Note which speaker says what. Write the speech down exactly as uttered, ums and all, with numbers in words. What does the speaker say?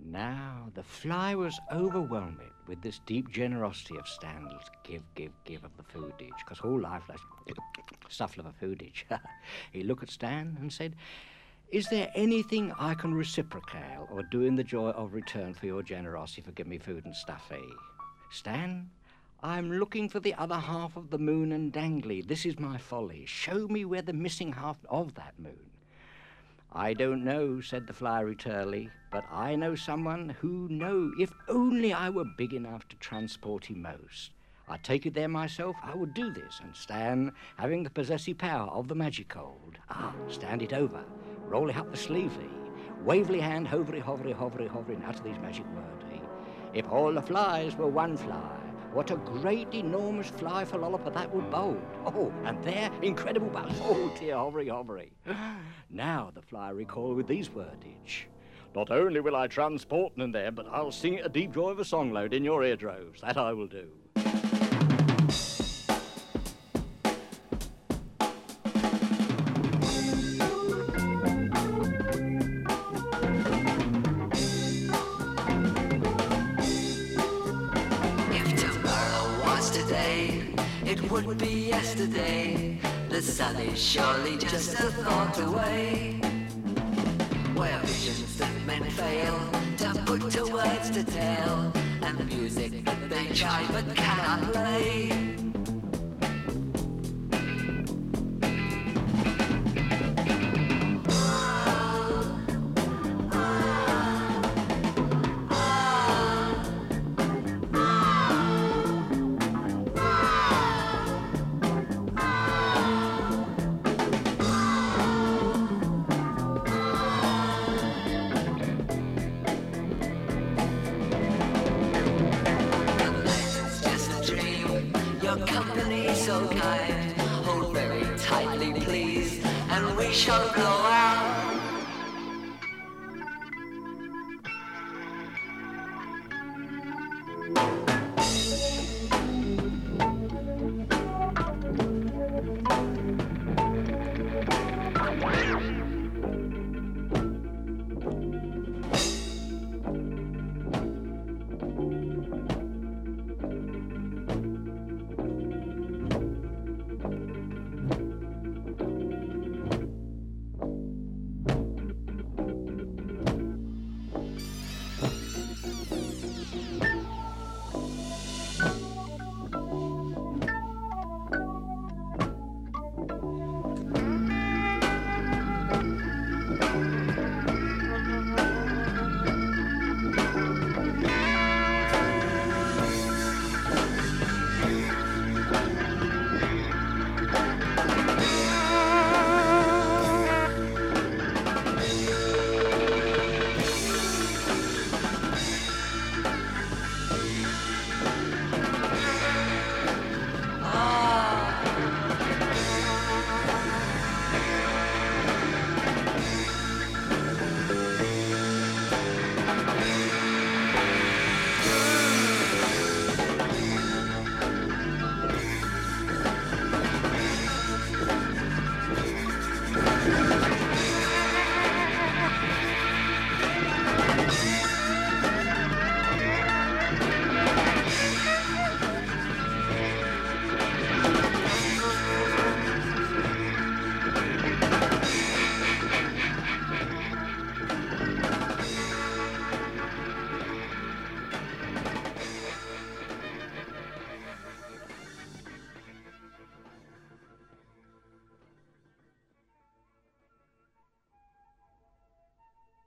Speaker 1: Now the fly was overwhelmed with this deep generosity of Stan's give, give, give of the foodage, because all life was stuff of a foodage. He looked at Stan and said, "Is there anything I can reciprocate or do in the joy of return for your generosity for giving me food and stuff, eh? Stan, I'm looking for the other half of the moon and dangly. This is my folly. Show me where the missing half of that moon." "I don't know," said the fiery Turley, "but I know someone who know. If only I were big enough to transport him most. I'd take it there myself, I would do this, and Stan, having the possessive power of the magic hold, ah, stand it over, roll it up the sleevely, wavely hand, hovery, hovery, hovery, hovering out of these magic words, eh? If all the flies were one fly, what a great, enormous fly for lollipop that would bold. Oh, and there, incredible buzz. Oh, dear, hovery, hovery. Now the fly recalled with these wordage. Not only will I transport them there, but I'll sing it a deep joy of a song load in your eardroves. That I will do.
Speaker 2: It would be yesterday. The sun is surely just a thought away. Where visions that men fail to put to words to tell, and music that they try but cannot play. So kind, hold very tightly please, and we shall blow out